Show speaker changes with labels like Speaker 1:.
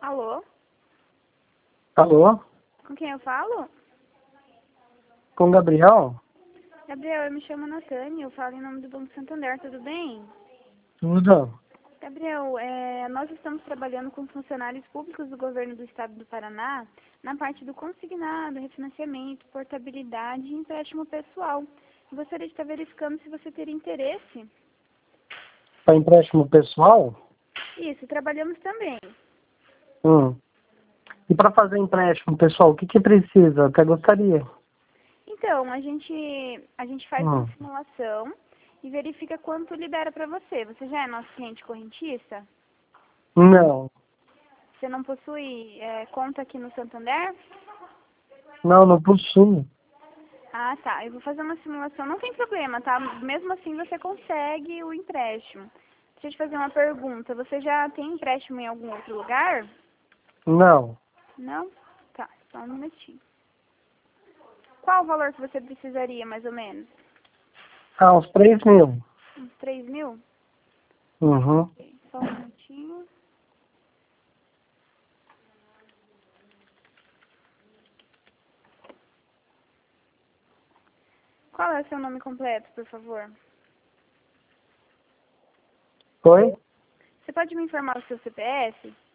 Speaker 1: Alô?
Speaker 2: Alô?
Speaker 1: Com quem eu falo?
Speaker 2: Com o Gabriel?
Speaker 1: Gabriel, eu me chamo Natânia, eu falo em nome do Banco Santander, tudo bem?
Speaker 2: Tudo.
Speaker 1: Gabriel, nós estamos trabalhando com funcionários públicos do governo do estado do Paraná na parte do consignado, refinanciamento, portabilidade e empréstimo pessoal. Eu gostaria de estar verificando se você teria interesse.
Speaker 2: Para empréstimo pessoal?
Speaker 1: Isso, trabalhamos também.
Speaker 2: E para fazer empréstimo pessoal, o que precisa? Eu até gostaria.
Speaker 1: Então, a gente faz uma simulação e verifica quanto libera para você. Você já é nosso cliente correntista?
Speaker 2: Não.
Speaker 1: Você não possui conta aqui no Santander?
Speaker 2: Não possuo.
Speaker 1: Ah, tá. Eu vou fazer uma simulação. Não tem problema, tá? Mesmo assim você consegue o empréstimo. Deixa eu te fazer uma pergunta. Você já tem empréstimo em algum outro lugar?
Speaker 2: Não.
Speaker 1: Não? Tá, só um minutinho. Qual o valor que você precisaria, mais ou menos?
Speaker 2: Uns 3.000.
Speaker 1: Uns 3.000?
Speaker 2: Uhum.
Speaker 1: Só um minutinho. Qual é o seu nome completo, por favor?
Speaker 2: Oi?
Speaker 1: Você pode me informar o seu CPF?